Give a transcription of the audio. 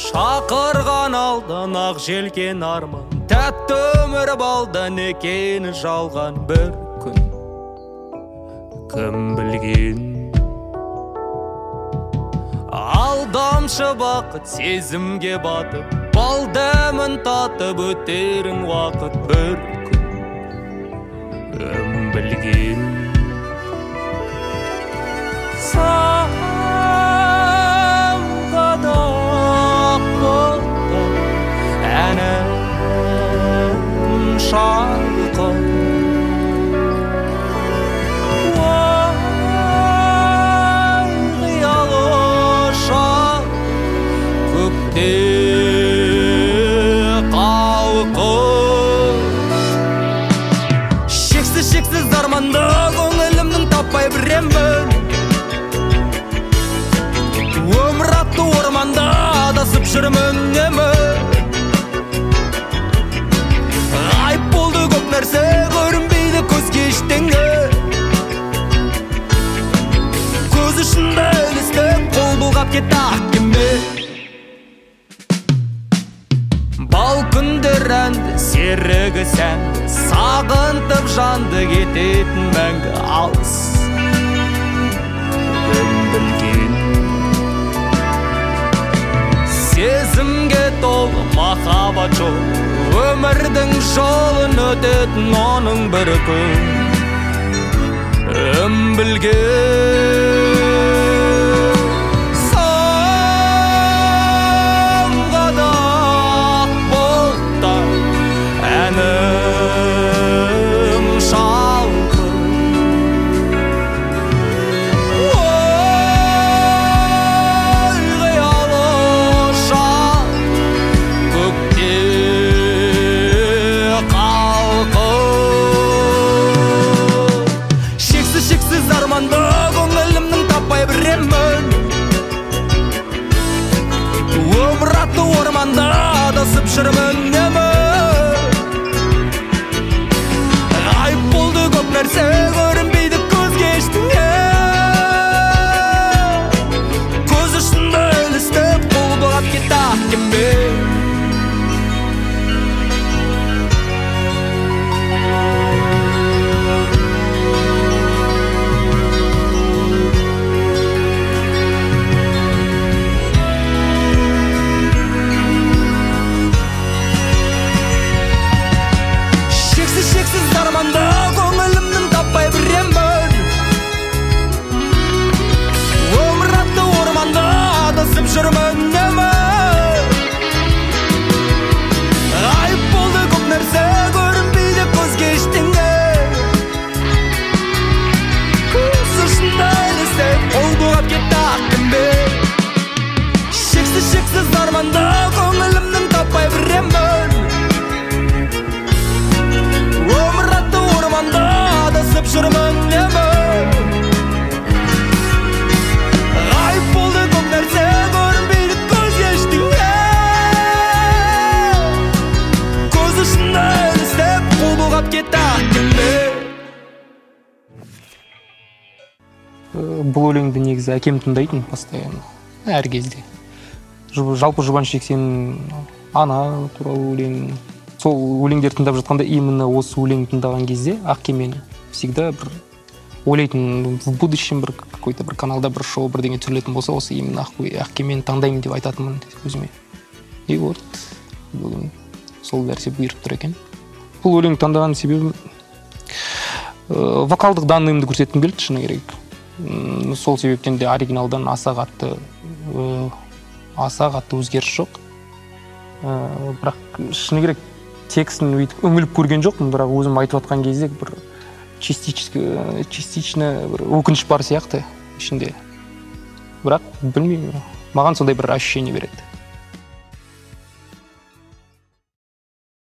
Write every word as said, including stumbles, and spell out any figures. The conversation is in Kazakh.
Шақырған алдан ақ желкен арман, тәтті өмір балдан екені жалған бір күн. Кім білген? Алдамшы бақыт сезімге батып, бал дәмін татып өтерін уақыт бір күн. Кім білген? Самғадақ болды әнім шалқып, ой қиялы шақ көкте қалқып. Шексіз шексіз арманды көңілімнің таппай біремін, өмір атты орманда адасып жүрмін үнемі. Айып болды көп нәрсе, көрінбейді көзге ештеңе. Көз ұшында ілестіп, қол бұлғап кетті ақ кеме. Бал күндер әнді, серігі сәнді, сағынтып жанды кететін мәңгі алыс. Кім білген? Сезімге толы махаббат жолы, өмірдің жолын өтетін оның бір күн. Кім білген? Самғадақ болды әнім шалқып, көңілімнің таппай біремін, өмір атты орманда адасып жүрмін үнемі. Айып болды көп нәрсе, көрінбейді көзге ештеңе. Көз ұшында ілестіп, қол бұлғап кетті ақ кеме. Көңілімнің таппай біремін, өмір атты орманда адасып жүрмін үнемі. Айып болды көп нәрсе, көрінбейді көзге ештеңе. Көз ұшында ілестіп, қол бұлғап кетті ақ кеме. Шексіз шексіз арманда көңілімнің таппай біремін, адасып жүрмін үнемі. Айып болды көп нәрсе, көрінбейді көзге ештеңе. Көз ұшында ілестіп, қол бұлғап кетті ақ кеме. Бұл өлеңді негізі әкем тыңдайтын постоянно, әр кезде. Жалпы Жұбаныш Жексеннің ана туралы өлең, сол өлеңдер тыңдап жатқанда, именно осы өлең тыңдаған кезде ақ кемені всегда бір ойлайтын, в будущем бір какой-то бір каналда бір шоу бірдеңе түсірілетін болса, осы именно ақ кемені таңдаймын деп айтатынмын өзіме. И вот бүгін сол нәрсе бұйырып тұр екен. Бұл өлең таңдаған себебім вокалдық данныйымды көрсеткім келді, шыны керек. Сол себептен де оригиналдан аса қатты аса қатты өзгеріс жоқ. Бірақ шыны керек текстін өйтіп үңіліп көрген жоқпын, бірақ өзім айтып жатқан кезде бір частично бір өкініш бар сияқты ішінде. Бірақ білмеймін, маған сондай бір ощущение береді.